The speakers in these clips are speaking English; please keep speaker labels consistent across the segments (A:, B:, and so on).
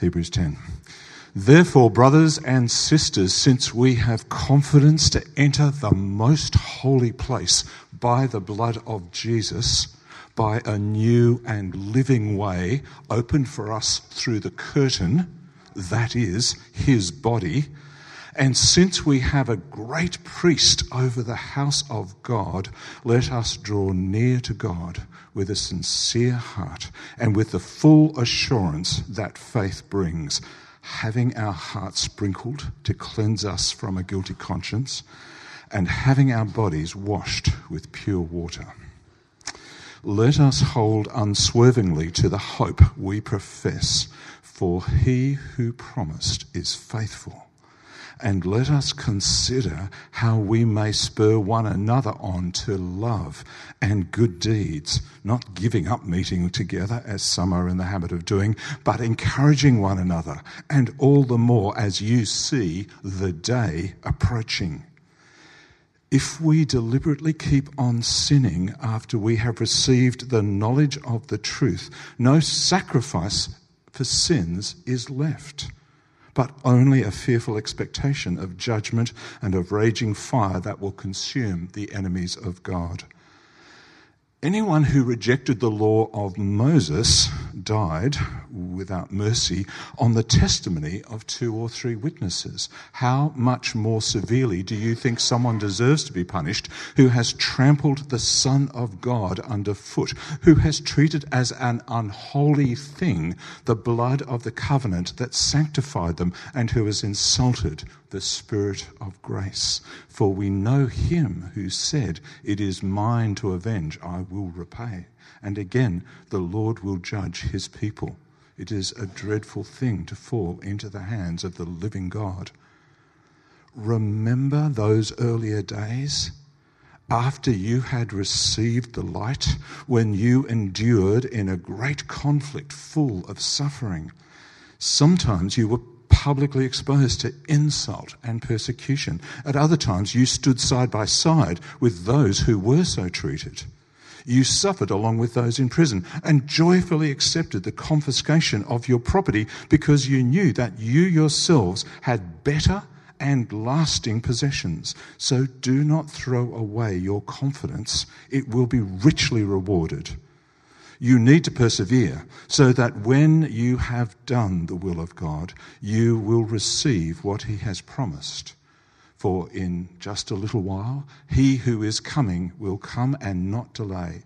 A: Hebrews 10. Therefore, brothers and sisters, since we have confidence to enter the most holy place by the blood of Jesus, by a new and living way opened for us through the curtain, that is, his body, and since we have a great priest over the house of God, let us draw near to God with a sincere heart and with the full assurance that faith brings, having our hearts sprinkled to cleanse us from a guilty conscience, and having our bodies washed with pure water. Let us hold unswervingly to the hope we profess, for he who promised is faithful. And let us consider how we may spur one another on to love and good deeds, not giving up meeting together as some are in the habit of doing, but encouraging one another, and all the more as you see the day approaching. If we deliberately keep on sinning after we have received the knowledge of the truth, no sacrifice for sins is left, but only a fearful expectation of judgment and of raging fire that will consume the enemies of God. Anyone who rejected the law of Moses died without mercy on the testimony of 2 or 3 witnesses. How much more severely do you think someone deserves to be punished who has trampled the Son of God underfoot, who has treated as an unholy thing the blood of the covenant that sanctified them, and who has insulted the Spirit of grace? For we know him who said, "It is mine to avenge, I will repay." And again, the Lord will judge his people. It is a dreadful thing to fall into the hands of the living God. Remember those earlier days after you had received the light, when you endured in a great conflict full of suffering. Sometimes you were publicly exposed to insult and persecution. At other times, you stood side by side with those who were so treated. You suffered along with those in prison and joyfully accepted the confiscation of your property because you knew that you yourselves had better and lasting possessions. So do not throw away your confidence. It will be richly rewarded. You need to persevere so that when you have done the will of God, you will receive what he has promised. For in just a little while, he who is coming will come and not delay.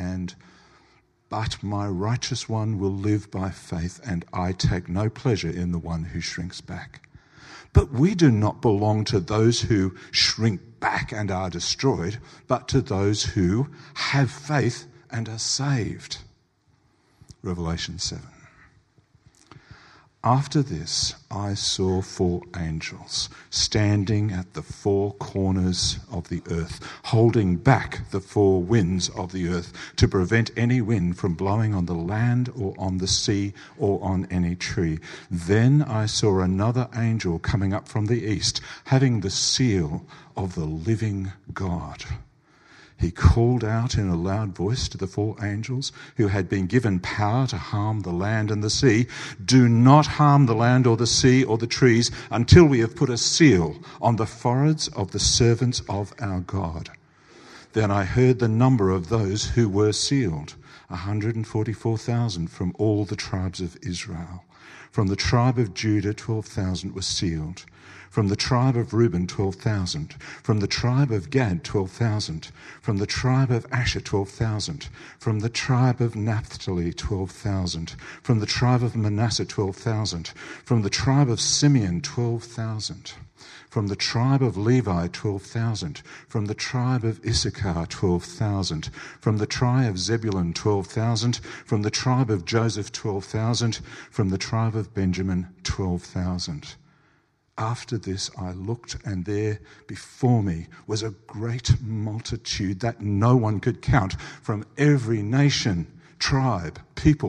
A: But my righteous one will live by faith, and I take no pleasure in the one who shrinks back. But we do not belong to those who shrink back and are destroyed, but to those who have faith and are saved. Revelation 7. After this, I saw 4 angels standing at the 4 corners of the earth, holding back the 4 winds of the earth to prevent any wind from blowing on the land or on the sea or on any tree. Then I saw another angel coming up from the east, having the seal of the living God. He called out in a loud voice to the 4 angels who had been given power to harm the land and the sea, "Do not harm the land or the sea or the trees until we have put a seal on the foreheads of the servants of our God." Then I heard the number of those who were sealed, 144,000 from all the tribes of Israel. From the tribe of Judah, 12,000 were sealed. From the tribe of Reuben, 12,000. From the tribe of Gad, 12,000. From the tribe of Asher, 12,000. From the tribe of Naphtali, 12,000. From the tribe of Manasseh, 12,000. From the tribe of Simeon, 12,000. From the tribe of Levi, 12,000. From the tribe of Issachar, 12,000. From the tribe of Zebulun, 12,000. From the tribe of Joseph, 12,000. From the tribe of Benjamin, 12,000. After this I looked, and there before me was a great multitude that no one could count, from every nation, tribe, people,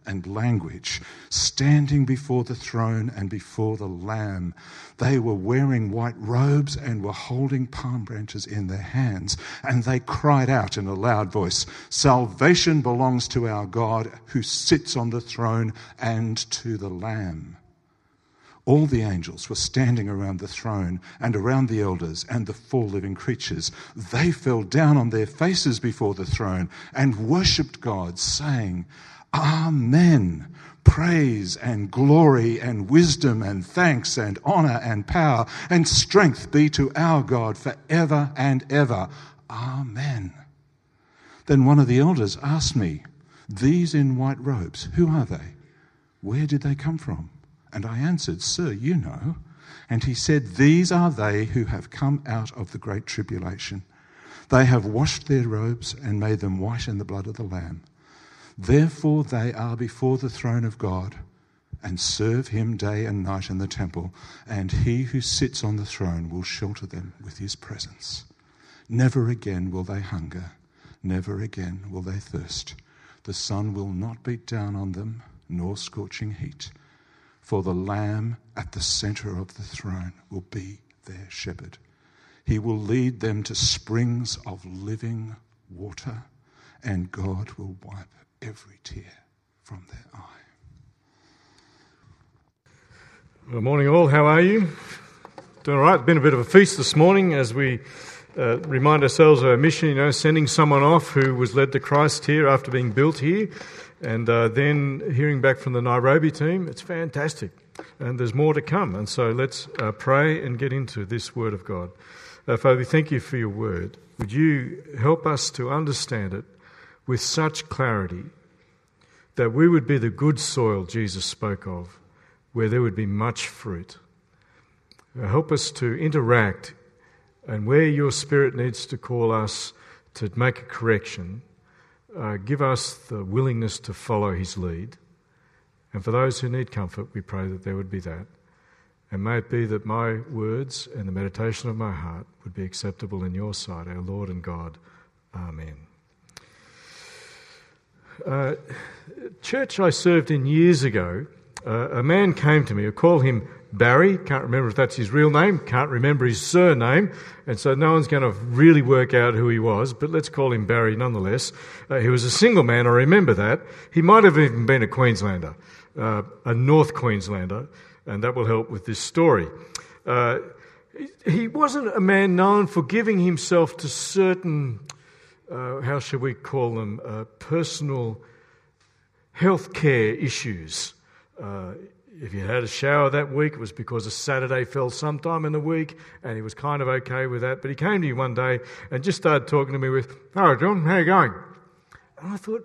A: and language, standing before the throne and before the Lamb. They were wearing white robes and were holding palm branches in their hands, and they cried out in a loud voice, "Salvation belongs to our God who sits on the throne and to the Lamb." All the angels were standing around the throne and around the elders and the 4 living creatures. They fell down on their faces before the throne and worshipped God, saying, "Amen. Praise and glory and wisdom and thanks and honor and power and strength be to our God forever and ever. Amen." Then one of the elders asked me, "These in white robes, who are they? Where did they come from?" And I answered, "Sir, you know." And he said, "These are they who have come out of the great tribulation. They have washed their robes and made them white in the blood of the Lamb. Therefore they are before the throne of God and serve him day and night in the temple, and he who sits on the throne will shelter them with his presence. Never again will they hunger, never again will they thirst. The sun will not beat down on them, nor scorching heat. For the Lamb at the center of the throne will be their shepherd. He will lead them to springs of living water, and God will wipe every tear from their eye."
B: Good morning all, how are you? Doing all right? It's been a bit of a feast this morning as we remind ourselves of our mission, sending someone off who was led to Christ here after being built here. And then hearing back from the Nairobi team, it's fantastic. And there's more to come. And so let's pray and get into this Word of God. Father, we thank you for your Word. Would you help us to understand it with such clarity that we would be the good soil Jesus spoke of, where there would be much fruit. Help us to interact, and where your Spirit needs to call us to make a correction, give us the willingness to follow his lead. And for those who need comfort, we pray that there would be that. And may it be that my words and the meditation of my heart would be acceptable in your sight, our Lord and God. Amen. Church I served in years ago, a man came to me. I call him Barry. Can't remember if that's his real name. Can't remember his surname. And so no one's going to really work out who he was, but let's call him Barry nonetheless. He was a single man, I remember that. He might have even been a Queenslander, a North Queenslander, and that will help with this story. He wasn't a man known for giving himself to certain, how shall we call them, personal health care issues. If he had a shower that week, it was because a Saturday fell sometime in the week, and he was kind of okay with that. But he came to me one day and just started talking to me with, "Hello, John, how you going?" And I thought,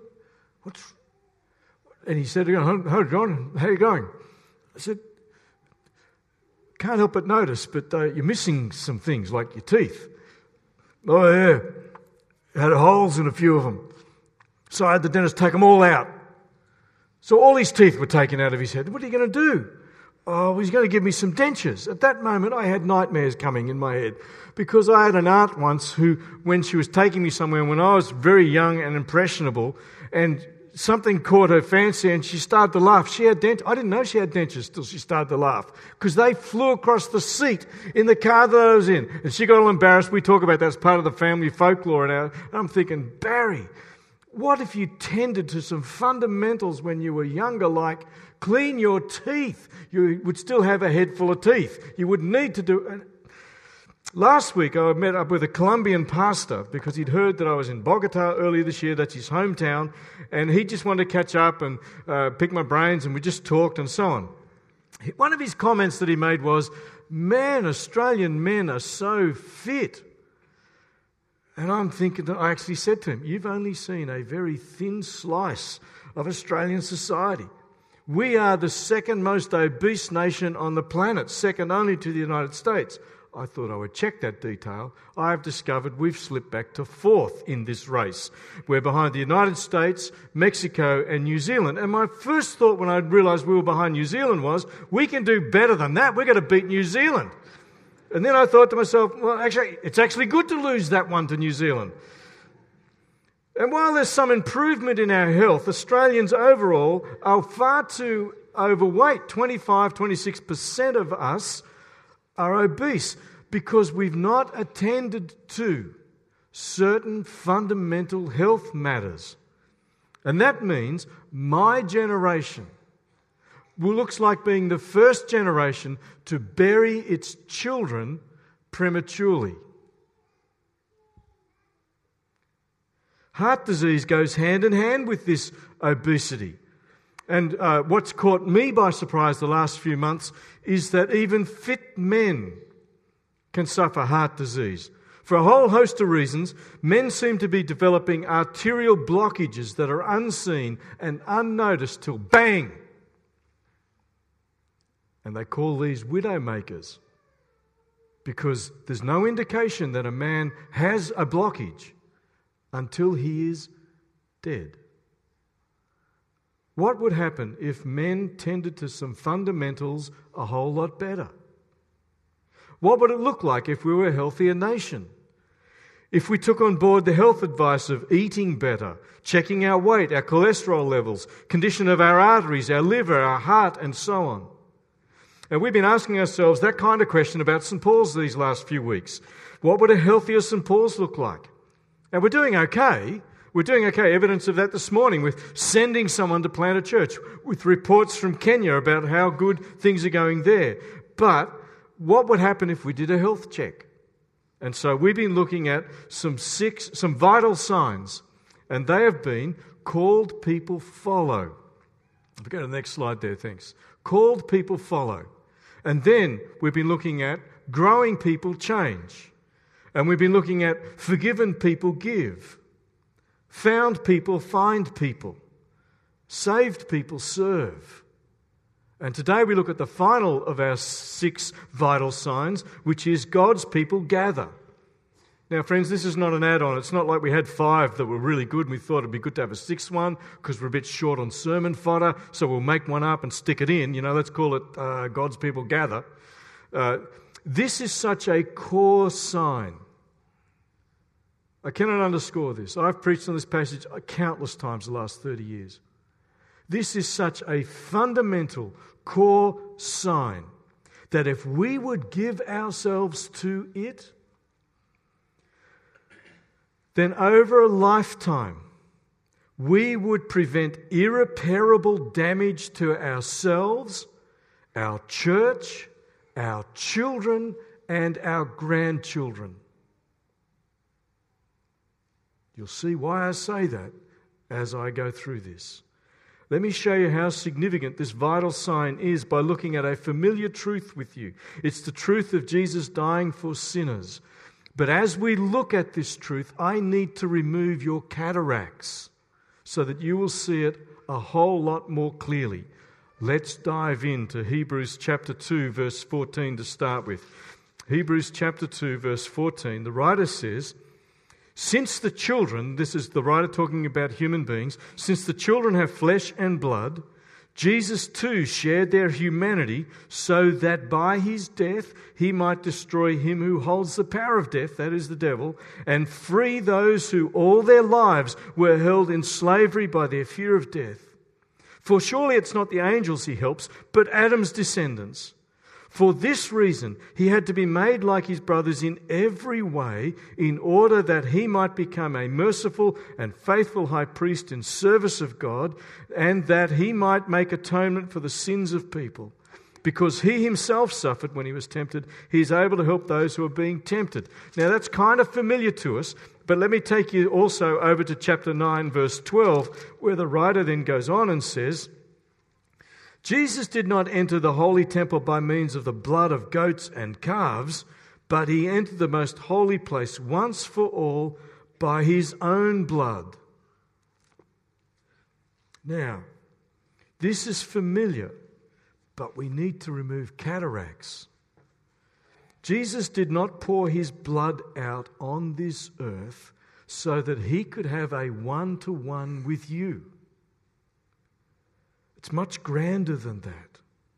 B: and he said, "Hello, John, how you going?" I said, "Can't help but notice, but you're missing some things, like your teeth." "Oh, yeah. Had holes in a few of them. So I had the dentist take them all out." So all his teeth were taken out of his head. What are you going to do? "Oh, he's going to give me some dentures." At that moment, I had nightmares coming in my head because I had an aunt once who, when she was taking me somewhere when I was very young and impressionable, and something caught her fancy and she started to laugh. She had dentures. I didn't know she had dentures till she started to laugh because they flew across the seat in the car that I was in. And she got all embarrassed. We talk about that as part of the family folklore. And I'm thinking, Barry, what if you tended to some fundamentals when you were younger, like clean your teeth? You would still have a head full of teeth. You would need to do... Last week I met up with a Colombian pastor because he'd heard that I was in Bogota earlier this year. That's his hometown. And he just wanted to catch up and pick my brains, and we just talked and so on. One of his comments that he made was, "Man, Australian men are so fit." And I'm thinking that I actually said to him, "You've only seen a very thin slice of Australian society. We are the second most obese nation on the planet, second only to the United States." I thought I would check that detail. I have discovered we've slipped back to fourth in this race. We're behind the United States, Mexico and New Zealand. And my first thought when I realised we were behind New Zealand was, we can do better than that. We're going to beat New Zealand. And then I thought to myself, well, actually, it's actually good to lose that one to New Zealand. And while there's some improvement in our health, Australians overall are far too overweight. 26% of us are obese because we've not attended to certain fundamental health matters. And that means my generation looks like being the first generation to bury its children prematurely. Heart disease goes hand in hand with this obesity. And what's caught me by surprise the last few months is that even fit men can suffer heart disease. For a whole host of reasons, men seem to be developing arterial blockages that are unseen and unnoticed till bang! And they call these widowmakers because there's no indication that a man has a blockage until he is dead. What would happen if men tended to some fundamentals a whole lot better? What would it look like if we were a healthier nation? If we took on board the health advice of eating better, checking our weight, our cholesterol levels, condition of our arteries, our liver, our heart, and so on. And we've been asking ourselves that kind of question about St. Paul's these last few weeks. What would a healthier St. Paul's look like? And we're doing okay. We're doing okay. Evidence of that this morning with sending someone to plant a church, with reports from Kenya about how good things are going there. But what would happen if we did a health check? And so we've been looking at some vital signs, and they have been called people follow. If we go to the next slide there, thanks. Called people follow. And then we've been looking at growing people change. And we've been looking at forgiven people give, found people find people, saved people serve. And today we look at the final of our 6 vital signs, which is God's people gather. Now, friends, this is not an add-on. It's not like we had 5 that were really good and we thought it'd be good to have a 6th one because we're a bit short on sermon fodder, so we'll make one up and stick it in. Let's call it God's people gather. This is such a core sign. I cannot underscore this. I've preached on this passage countless times the last 30 years. This is such a fundamental core sign that if we would give ourselves to it, then over a lifetime, we would prevent irreparable damage to ourselves, our church, our children, and our grandchildren. You'll see why I say that as I go through this. Let me show you how significant this vital sign is by looking at a familiar truth with you. It's the truth of Jesus dying for sinners. But as we look at this truth, I need to remove your cataracts so that you will see it a whole lot more clearly. Let's dive into Hebrews chapter 2, verse 14 to start with. Hebrews chapter 2, verse 14, the writer says, since the children, this is the writer talking about human beings, since the children have flesh and blood, Jesus too shared their humanity so that by his death he might destroy him who holds the power of death, that is the devil, and free those who all their lives were held in slavery by their fear of death. For surely it's not the angels he helps, but Adam's descendants. For this reason, he had to be made like his brothers in every way in order that he might become a merciful and faithful high priest in service of God, and that he might make atonement for the sins of people. Because he himself suffered when he was tempted, he is able to help those who are being tempted. Now that's kind of familiar to us, but let me take you also over to chapter 9, verse 12, where the writer then goes on and says, Jesus did not enter the holy temple by means of the blood of goats and calves, but he entered the most holy place once for all by his own blood. Now, this is familiar, but we need to remove cataracts. Jesus did not pour his blood out on this earth so that he could have a one-to-one with you. It's much grander than that.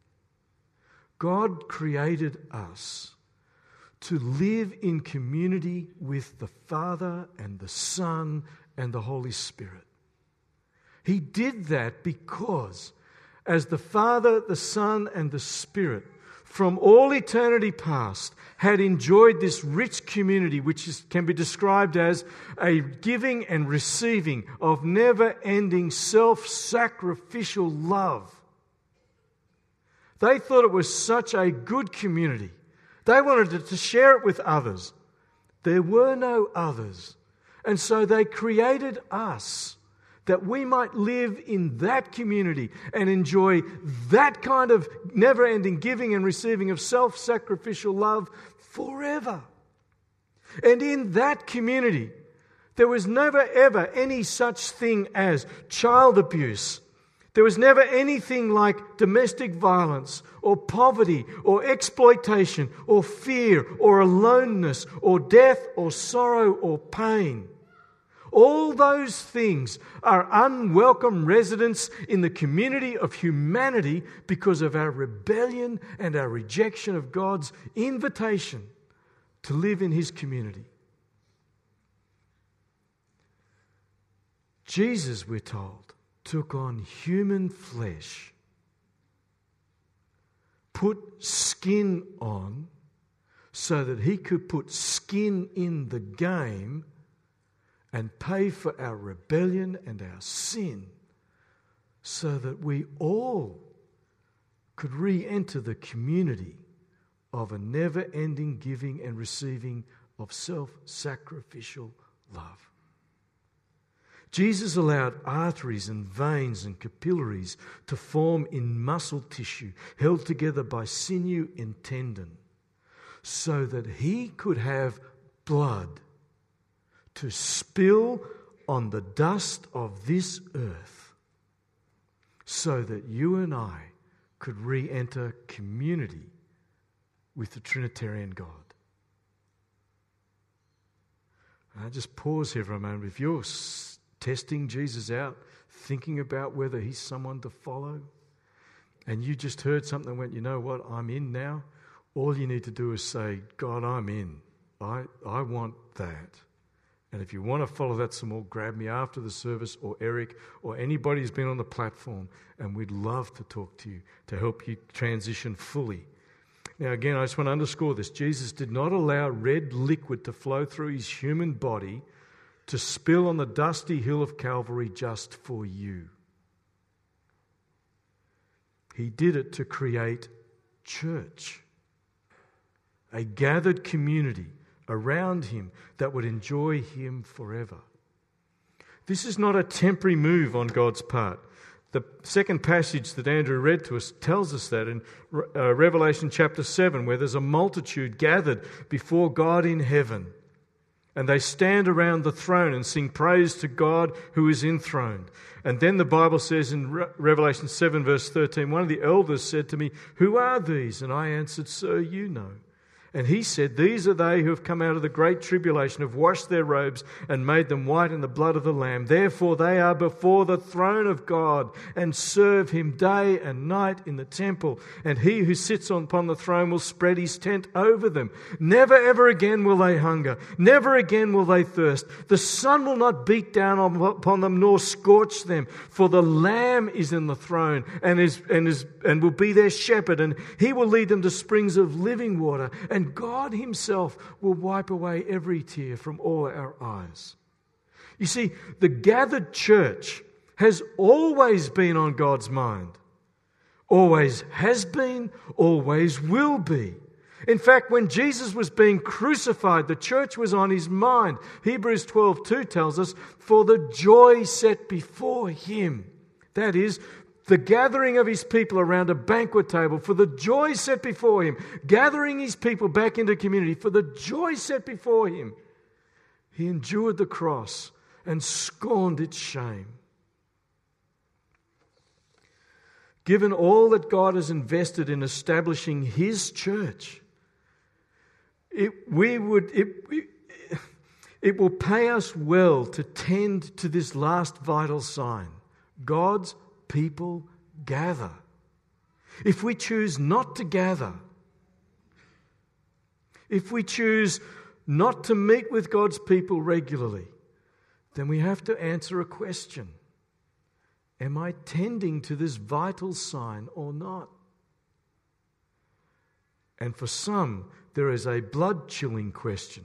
B: God created us to live in community with the Father and the Son and the Holy Spirit. He did that because as the Father, the Son, and the Spirit from all eternity past had enjoyed this rich community can be described as a giving and receiving of never-ending self-sacrificial love. They thought it was such a good community. They wanted to share it with others. There were no others. And so they created us that we might live in that community and enjoy that kind of never-ending giving and receiving of self-sacrificial love forever. And in that community, there was never ever any such thing as child abuse. There was never anything like domestic violence or poverty or exploitation or fear or aloneness or death or sorrow or pain. All those things are unwelcome residents in the community of humanity because of our rebellion and our rejection of God's invitation to live in His community. Jesus, we're told, took on human flesh, put skin on so that He could put skin in the game and pay for our rebellion and our sin so that we all could re-enter the community of a never-ending giving and receiving of self-sacrificial love. Jesus allowed arteries and veins and capillaries to form in muscle tissue held together by sinew and tendon so that He could have blood to spill on the dust of this earth so that you and I could re-enter community with the Trinitarian God. And I just pause here for a moment. If you're testing Jesus out, thinking about whether He's someone to follow, and you just heard something and went, you know what, I'm in now, all you need to do is say, God, I'm in. I want that. And if you want to follow that some more, grab me after the service, or Eric, or anybody who's been on the platform, and we'd love to talk to you to help you transition fully. Now again, I just want to underscore this. Jesus did not allow red liquid to flow through His human body to spill on the dusty hill of Calvary just for you. He did it to create church, a gathered community around Him that would enjoy Him forever. This is not a temporary move on God's part. The second passage that Andrew read to us tells us that in Revelation chapter 7, where there's a multitude gathered before God in heaven. And they stand around the throne and sing praise to God who is enthroned. And then the Bible says in Revelation 7 verse 13, one of the elders said to me, "Who are these?" And I answered, "Sir, you know." And he said, "These are they who have come out of the great tribulation, have washed their robes and made them white in the blood of the Lamb. Therefore they are before the throne of God and serve Him day and night in the temple. And He who sits upon the throne will spread His tent over them. Never ever again will they hunger. Never again will they thirst. The sun will not beat down upon them nor scorch them. For the Lamb is in the throne and will be their shepherd. And He will lead them to springs of living water. And God Himself will wipe away every tear from all our eyes." You see, the gathered church has always been on God's mind. Always has been, always will be. In fact, when Jesus was being crucified, the church was on His mind. Hebrews 12:2 tells us, "For the joy set before Him," that is, the gathering of His people around a banquet table, for the joy set before Him, gathering His people back into community, for the joy set before Him, He endured the cross and scorned its shame. Given all that God has invested in establishing His church, it will pay us well to tend to this last vital sign. God's people gather. If we choose not to gather, if we choose not to meet with God's people regularly, then we have to answer a question. Am I tending to this vital sign or not? And for some, there is a blood-chilling question.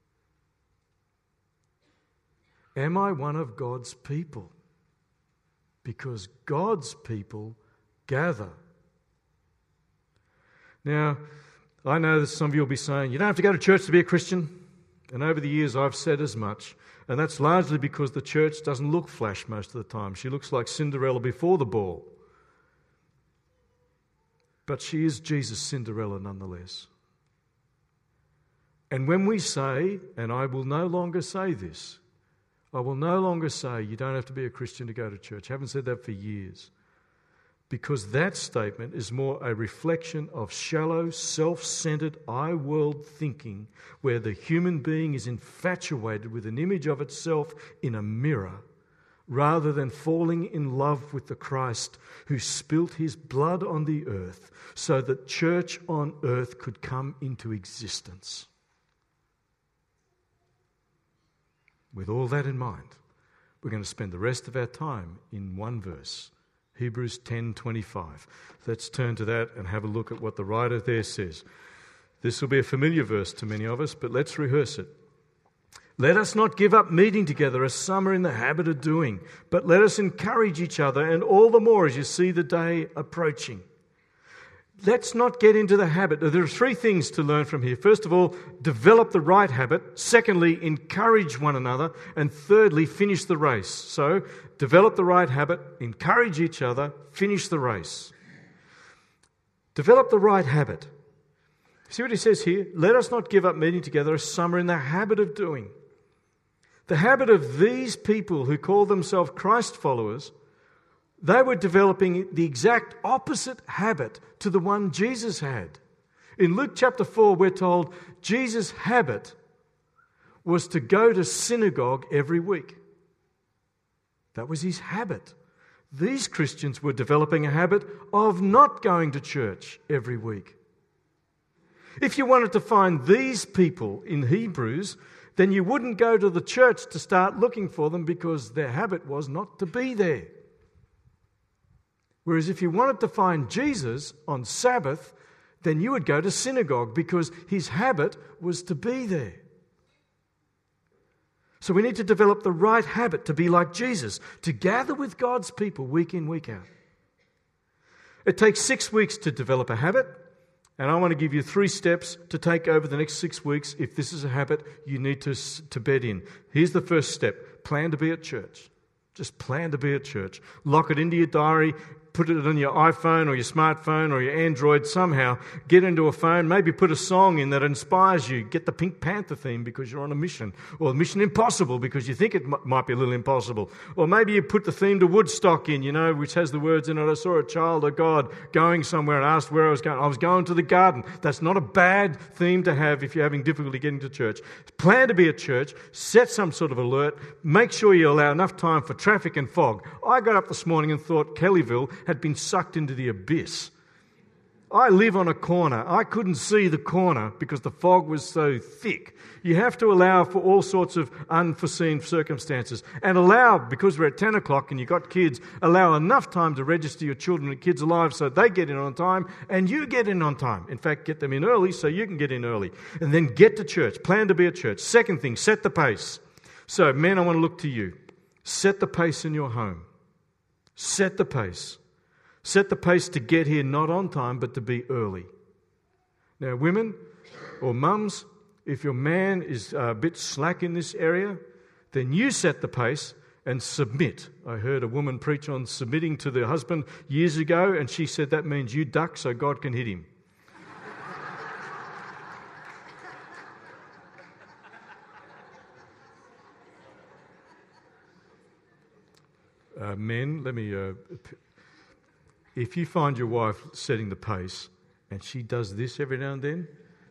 B: Am I one of God's people? Because God's people gather. Now, I know that some of you will be saying, you don't have to go to church to be a Christian. And over the years, I've said as much. And that's largely because the church doesn't look flash most of the time. She looks like Cinderella before the ball. But she is Jesus' Cinderella nonetheless. And when we say, and I will no longer say this, I will no longer say you don't have to be a Christian to go to church. I haven't said that for years. Because that statement is more a reflection of shallow, self-centered, I-world thinking where the human being is infatuated with an image of itself in a mirror rather than falling in love with the Christ who spilt his blood on the earth so that church on earth could come into existence. With all that in mind, we're going to spend the rest of our time in one verse. Hebrews 10:25. Let's turn to that and have a look at what the writer there says. This will be a familiar verse to many of us, but let's rehearse it. Let us not give up meeting together as some are in the habit of doing, but let us encourage each other, and all the more as you see the day approaching. Let's not get into the habit. There are three things to learn from here. First of all, develop the right habit. Secondly, encourage one another. And thirdly, finish the race. So, develop the right habit, encourage each other, finish the race. Develop the right habit. See what he says here? Let us not give up meeting together as some are in the habit of doing. The habit of these people who call themselves Christ followers, they were developing the exact opposite habit to the one Jesus had. In Luke chapter 4, we're told Jesus' habit was to go to synagogue every week. That was his habit. These Christians were developing a habit of not going to church every week. If you wanted to find these people in Hebrews, then you wouldn't go to the church to start looking for them because their habit was not to be there. Whereas if you wanted to find Jesus on Sabbath, then you would go to synagogue because his habit was to be there. So we need to develop the right habit to be like Jesus, to gather with God's people week in, week out. It takes 6 weeks to develop a habit, and I want to give you 3 steps to take over the next 6 weeks if this is a habit you need to bed in. Here's the first step. Plan to be at church. Just plan to be at church. Lock it into your diary. Put it on your iPhone or your smartphone or your Android somehow. Get into a phone. Maybe put a song in that inspires you. Get the Pink Panther theme because you're on a mission. Or Mission Impossible because you think it might be a little impossible. Or maybe you put the theme to Woodstock in, which has the words in it, I saw a child of God going somewhere and asked where I was going. I was going to the garden. That's not a bad theme to have if you're having difficulty getting to church. Plan to be at church. Set some sort of alert. Make sure you allow enough time for traffic and fog. I got up this morning and thought Kellyville had been sucked into the abyss. I live on a corner. I couldn't see the corner because the fog was so thick. You have to allow for all sorts of unforeseen circumstances and allow, because we're at 10 o'clock and you've got kids, allow enough time to register your children and kids alive so they get in on time and you get in on time. In fact, get them in early so you can get in early. And then get to church. Plan to be at church. Second thing, set the pace. So, men, I want to look to you. Set the pace in your home. Set the pace. Set the pace to get here not on time, but to be early. Now, women or mums, if your man is a bit slack in this area, then you set the pace and submit. I heard a woman preach on submitting to the husband years ago, and she said that means you duck so God can hit him. Men, let me... If you find your wife setting the pace and she does this every now and then,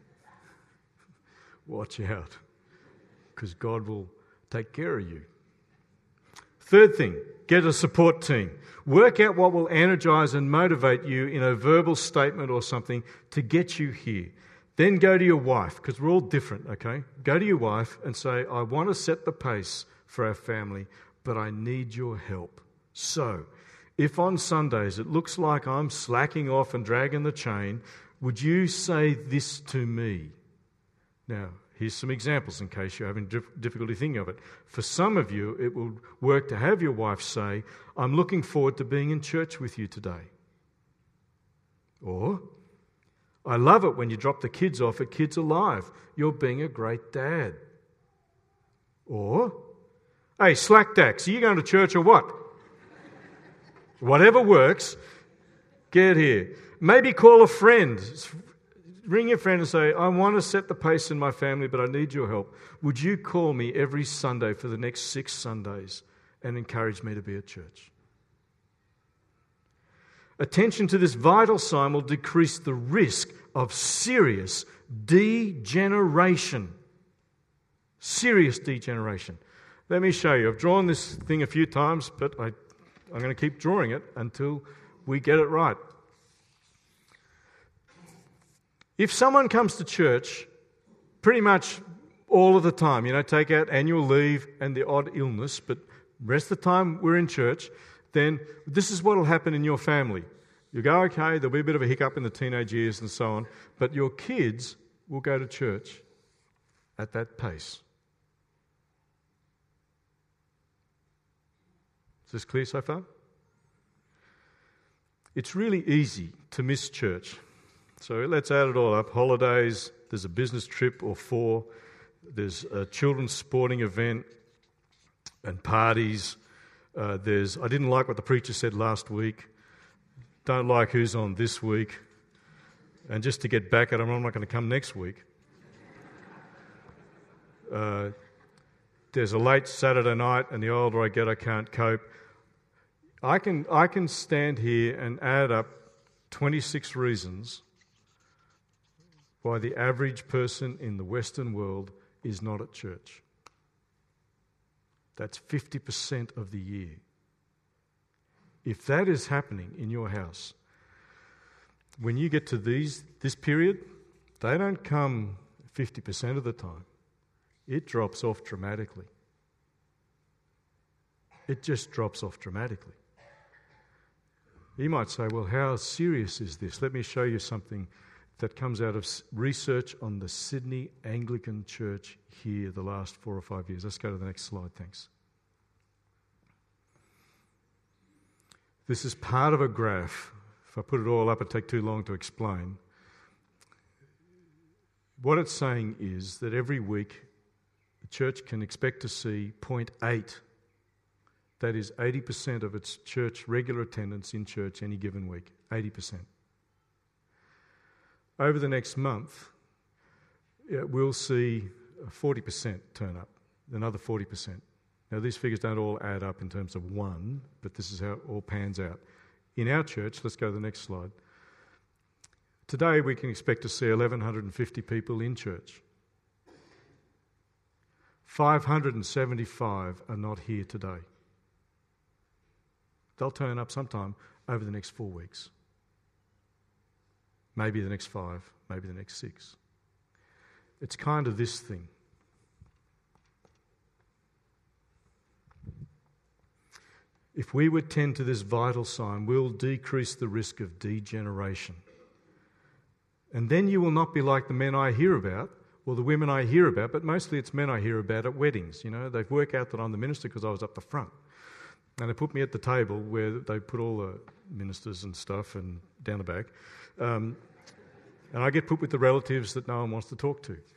B: watch out, because God will take care of you. Third thing, get a support team. Work out what will energize and motivate you in a verbal statement or something to get you here. Then go to your wife, because we're all different, okay? Go to your wife and say, I want to set the pace for our family, but I need your help. So, if on Sundays it looks like I'm slacking off and dragging the chain, would you say this to me? Now, here's some examples in case you're having difficulty thinking of it. For some of you, it will work to have your wife say, I'm looking forward to being in church with you today. Or, I love it when you drop the kids off at Kids Alive. You're being a great dad. Or, hey, slack Dax, are you going to church or what? Whatever works, get here. Maybe call a friend. Ring your friend and say, I want to set the pace in my family, but I need your help. Would you call me every Sunday for the next 6 Sundays and encourage me to be at church? Attention to this vital sign will decrease the risk of serious degeneration. Serious degeneration. Let me show you. I've drawn this thing a few times, but I'm going to keep drawing it until we get it right. If someone comes to church pretty much all of the time, take out annual leave and the odd illness, but rest of the time we're in church, then this is what will happen in your family. You go, okay, there'll be a bit of a hiccup in the teenage years and so on, but your kids will go to church at that pace. Is this clear so far? It's really easy to miss church. So let's add it all up. Holidays, there's a business trip or 4, there's a children's sporting event and parties. I didn't like what the preacher said last week. Don't like who's on this week. And just to get back at him, I'm not going to come next week. There's a late Saturday night, and the older I get, I can't cope. I can stand here and add up 26 reasons why the average person in the Western world is not at church. That's 50% of the year. If that is happening in your house, when you get to this period, they don't come 50% of the time. It drops off dramatically. It just drops off dramatically. You might say, well, how serious is this? Let me show you something that comes out of research on the Sydney Anglican Church here the last 4 or 5 years. Let's go to the next slide, thanks. This is part of a graph. If I put it all up, it'd take too long to explain. What it's saying is that every week the church can expect to see 0.8. That is 80% of its church regular attendance in church any given week. 80%. Over the next month, we'll see 40% turn up, another 40%. Now, these figures don't all add up in terms of 1, but this is how it all pans out. In our church, let's go to the next slide. Today, we can expect to see 1,150 people in church. 575 are not here today. They'll turn up sometime over the next 4 weeks. Maybe the next 5, maybe the next 6. It's kind of this thing. If we would tend to this vital sign, we'll decrease the risk of degeneration. And then you will not be like the men I hear about, or the women I hear about, but mostly it's men I hear about at weddings. They work out that I'm the minister because I was up the front. And they put me at the table where they put all the ministers and stuff and down the back. And I get put with the relatives that no one wants to talk to.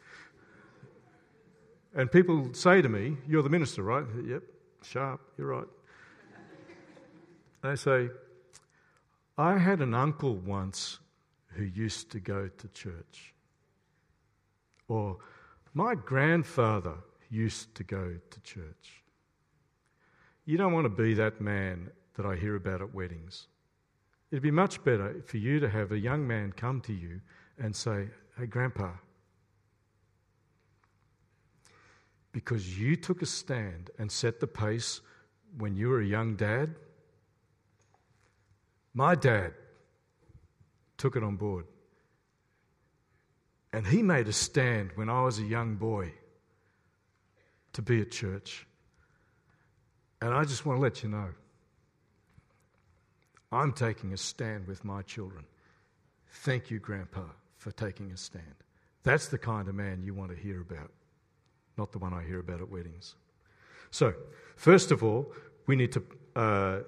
B: And people say to me, you're the minister, right? Yep, sharp, you're right. They say, I had an uncle once who used to go to church. Or, my grandfather used to go to church. You don't want to be that man that I hear about at weddings. It'd be much better for you to have a young man come to you and say, hey, Grandpa, because you took a stand and set the pace when you were a young dad, my dad took it on board. And he made a stand when I was a young boy to be at church. And I just want to let you know, I'm taking a stand with my children. Thank you, Grandpa, for taking a stand. That's the kind of man you want to hear about, not the one I hear about at weddings. So, first of all, we need to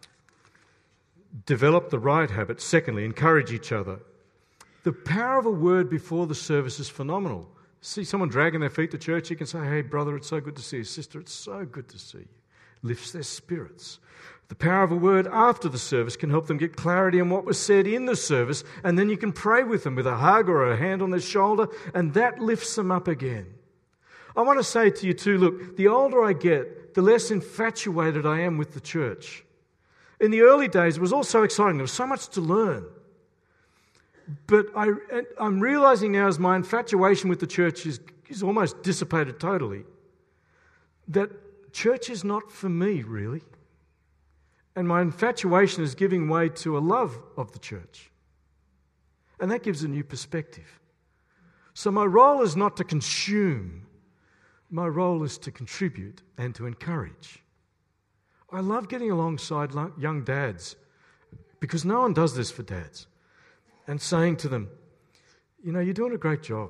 B: develop the right habit. Secondly, encourage each other. The power of a word before the service is phenomenal. See someone dragging their feet to church, you can say, hey, brother, it's so good to see you. Sister, it's so good to see you. Lifts their spirits. The power of a word after the service can help them get clarity on what was said in the service, and then you can pray with them with a hug or a hand on their shoulder, and that lifts them up again. I want to say to you too, look, the older I get, the less infatuated I am with the church. In the early days, it was all so exciting. There was so much to learn. But I'm realizing now, as my infatuation with the church is almost dissipated totally, that church is not for me, really. And my infatuation is giving way to a love of the church. And that gives a new perspective. So my role is not to consume. My role is to contribute and to encourage. I love getting alongside young dads, because no one does this for dads, and saying to them, you know, you're doing a great job.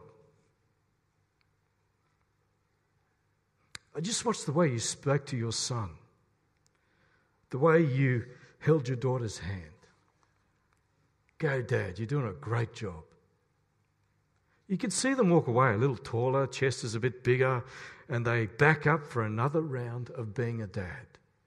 B: I just watched the way you spoke to your son, the way you held your daughter's hand. Go, Dad, you're doing a great job. You can see them walk away a little taller, chest is a bit bigger, and they back up for another round of being a dad.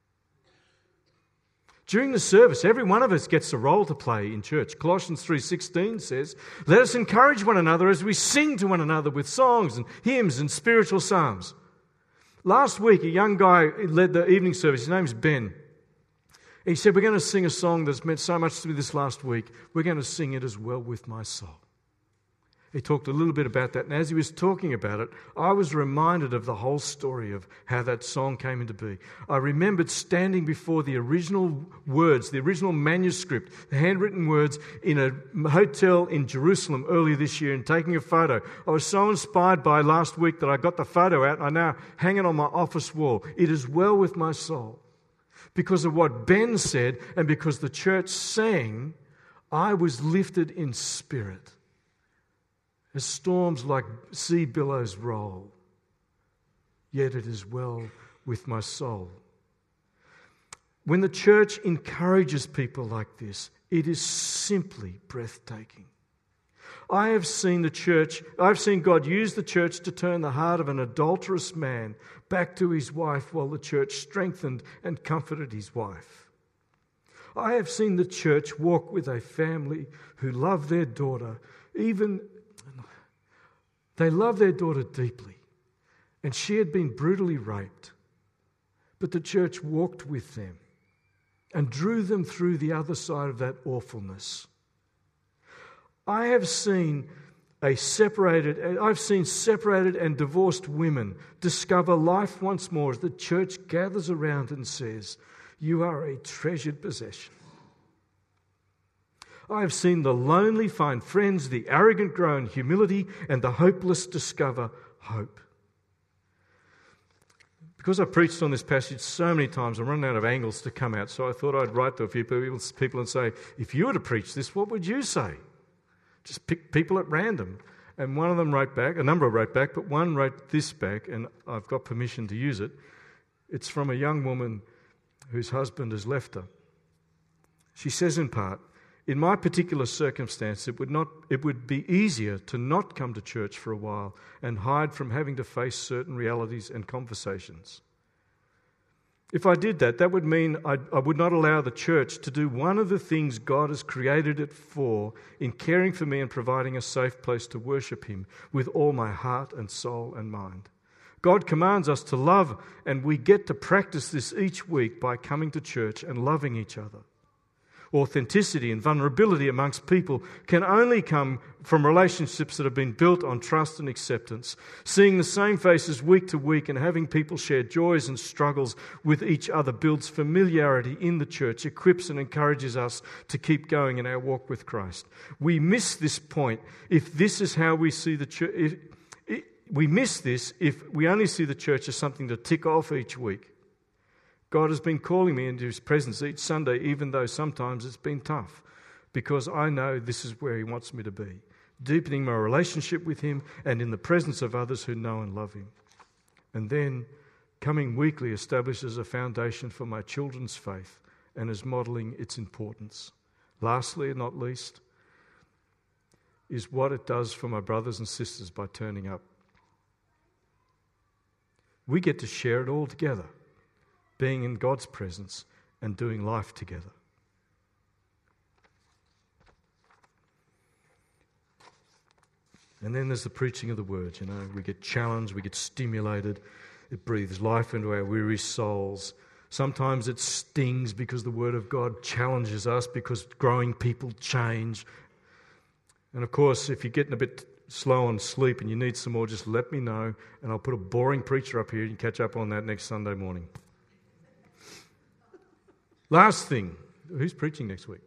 B: During the service, every one of us gets a role to play in church. Colossians 3:16 says, let us encourage one another as we sing to one another with songs and hymns and spiritual psalms. Last week, a young guy led the evening service. His name's Ben. He said, we're going to sing a song that's meant so much to me this last week. We're going to sing it as well with my soul. He talked a little bit about that, and as he was talking about it, I was reminded of the whole story of how that song came into being. I remembered standing before the original words, the original manuscript, the handwritten words in a hotel in Jerusalem earlier this year and taking a photo. I was so inspired by last week that I got the photo out and I now hang it on my office wall. It is well with my soul. Because of what Ben said and because the church sang, I was lifted in spirit. As storms like sea billows roll, yet it is well with my soul. When the church encourages people like this, it is simply breathtaking. I've seen God use the church to turn the heart of an adulterous man back to his wife while the church strengthened and comforted his wife. I have seen the church walk with a family who love their daughter, they love their daughter deeply, and she had been brutally raped. But the church walked with them and drew them through the other side of that awfulness. I've seen separated and divorced women discover life once more as the church gathers around and says, you are a treasured possession. I have seen the lonely find friends, the arrogant grow in humility, and the hopeless discover hope. Because I've preached on this passage so many times, I'm running out of angles to come out, so I thought I'd write to a few people and say, if you were to preach this, what would you say? Just pick people at random. And one of them wrote back, a number wrote back, but one wrote this back, and I've got permission to use it. It's from a young woman whose husband has left her. She says in part, in my particular circumstance, it would be easier to not come to church for a while and hide from having to face certain realities and conversations. If I did that, that would mean I would not allow the church to do one of the things God has created it for in caring for me and providing a safe place to worship Him with all my heart and soul and mind. God commands us to love, and we get to practice this each week by coming to church and loving each other. Authenticity and vulnerability amongst people can only come from relationships that have been built on trust and acceptance. Seeing the same faces week to week and having people share joys and struggles with each other builds familiarity in the church, equips and encourages us to keep going in our walk with Christ. We miss this point if this is how we see the church. We miss this if we only see the church as something to tick off each week. God has been calling me into His presence each Sunday, even though sometimes it's been tough, because I know this is where He wants me to be, deepening my relationship with Him and in the presence of others who know and love Him. And then coming weekly establishes a foundation for my children's faith and is modelling its importance. Lastly, and not least, is what it does for my brothers and sisters by turning up. We get to share it all together, being in God's presence and doing life together. And then there's the preaching of the word. We get challenged, we get stimulated. It breathes life into our weary souls. Sometimes it stings because the word of God challenges us, because growing people change. And of course, if you're getting a bit slow on sleep and you need some more, just let me know, and I'll put a boring preacher up here. You can catch up on that next Sunday morning. Last thing, who's preaching next week?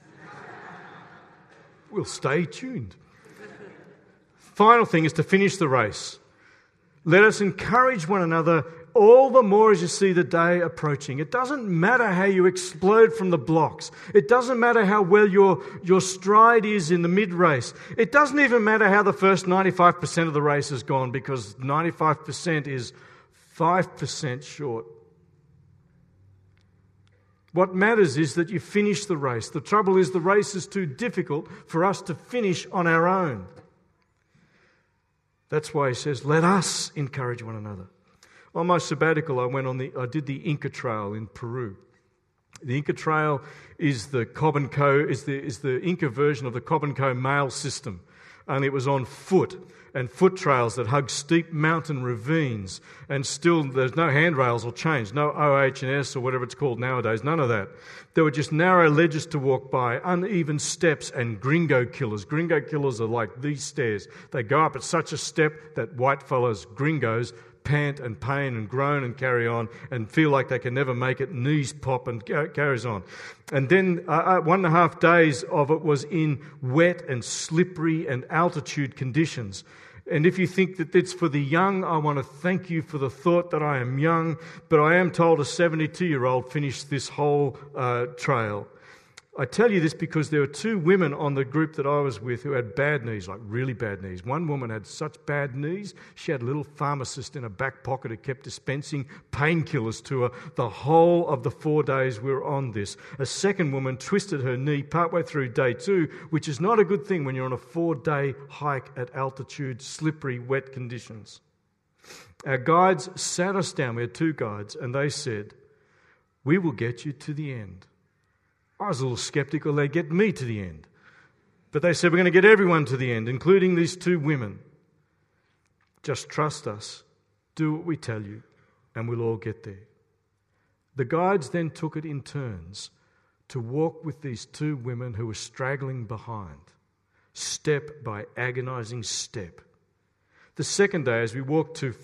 B: We'll stay tuned. Final thing is to finish the race. Let us encourage one another all the more as you see the day approaching. It doesn't matter how you explode from the blocks. It doesn't matter how well your stride is in the mid-race. It doesn't even matter how the first 95% of the race has gone, because 95% is 5% short. What matters is that you finish the race. The trouble is the race is too difficult for us to finish on our own. That's why he says, let us encourage one another. On my sabbatical, I did the Inca Trail in Peru. The Inca Trail is the is the Inca version of the Cobb & Co mail system, and it was on foot, and foot trails that hug steep mountain ravines, and still there's no handrails or chains, no OH&S or whatever it's called nowadays, none of that. There were just narrow ledges to walk by, uneven steps, and gringo killers. Gringo killers are like these stairs. They go up at such a step that white fellows, gringos, pant and pain and groan and carry on and feel like they can never make it, knees pop and carries on. And then 1.5 days of it was in wet and slippery and altitude conditions. And if you think that it's for the young, I want to thank you for the thought that I am young, but I am told a 72-year-old finished this whole trail. I tell you this because there were 2 women on the group that I was with who had bad knees, like really bad knees. One woman had such bad knees, she had a little pharmacist in her back pocket who kept dispensing painkillers to her the whole of the 4 days we were on this. A second woman twisted her knee partway through day 2, which is not a good thing when you're on a 4-day hike at altitude, slippery, wet conditions. Our guides sat us down. We had 2 guides, and they said, "We will get you to the end." I was a little sceptical they'd get me to the end. But they said, we're going to get everyone to the end, including these 2 women. Just trust us, do what we tell you, and we'll all get there. The guides then took it in turns to walk with these 2 women who were straggling behind, step by agonizing step. The second day, as we walked to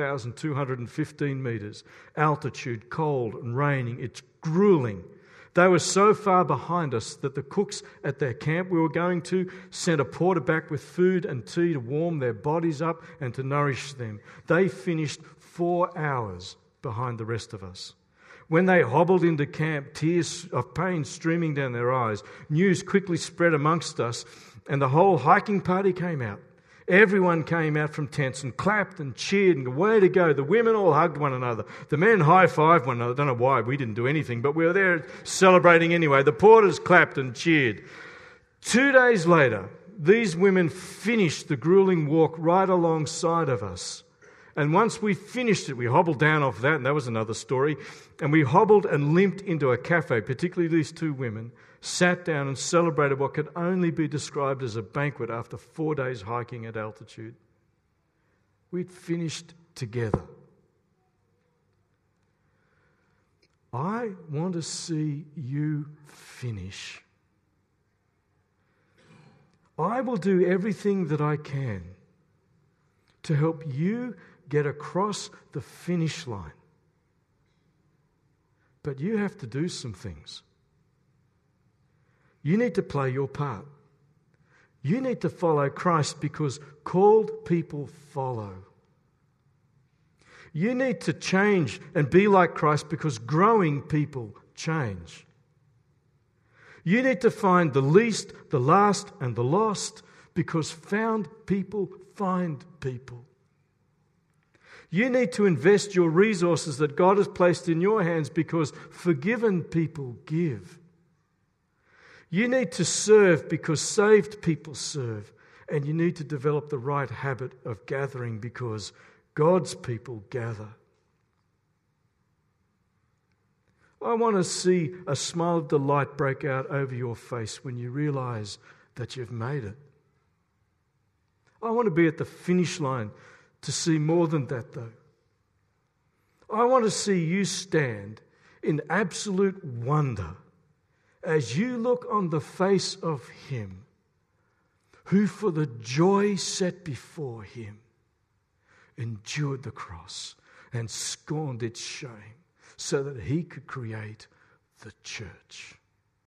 B: 4,215 metres, altitude, cold and raining, it's grueling. They were so far behind us that the cooks at their camp we were going to sent a porter back with food and tea to warm their bodies up and to nourish them. They finished 4 hours behind the rest of us. When they hobbled into camp, tears of pain streaming down their eyes, news quickly spread amongst us, and the whole hiking party came out. Everyone came out from tents and clapped and cheered and away to go. The women all hugged one another. The men high-fived one another. I don't know why, we didn't do anything, but we were there celebrating anyway. The porters clapped and cheered. 2 days later, these women finished the grueling walk right alongside of us. And once we finished it, we hobbled down off that, and that was another story. And we hobbled and limped into a cafe, particularly these 2 women, sat down and celebrated what could only be described as a banquet after 4 days hiking at altitude. We'd finished together. I want to see you finish. I will do everything that I can to help you get across the finish line. But you have to do some things. You need to play your part. You need to follow Christ because called people follow. You need to change and be like Christ because growing people change. You need to find the least, the last, and the lost because found people find people. You need to invest your resources that God has placed in your hands because forgiven people give. You need to serve because saved people serve. And you need to develop the right habit of gathering because God's people gather. I want to see a smile of delight break out over your face when you realize that you've made it. I want to be at the finish line to see more than that, though. I want to see you stand in absolute wonder as you look on the face of Him who for the joy set before Him endured the cross and scorned its shame so that He could create the church.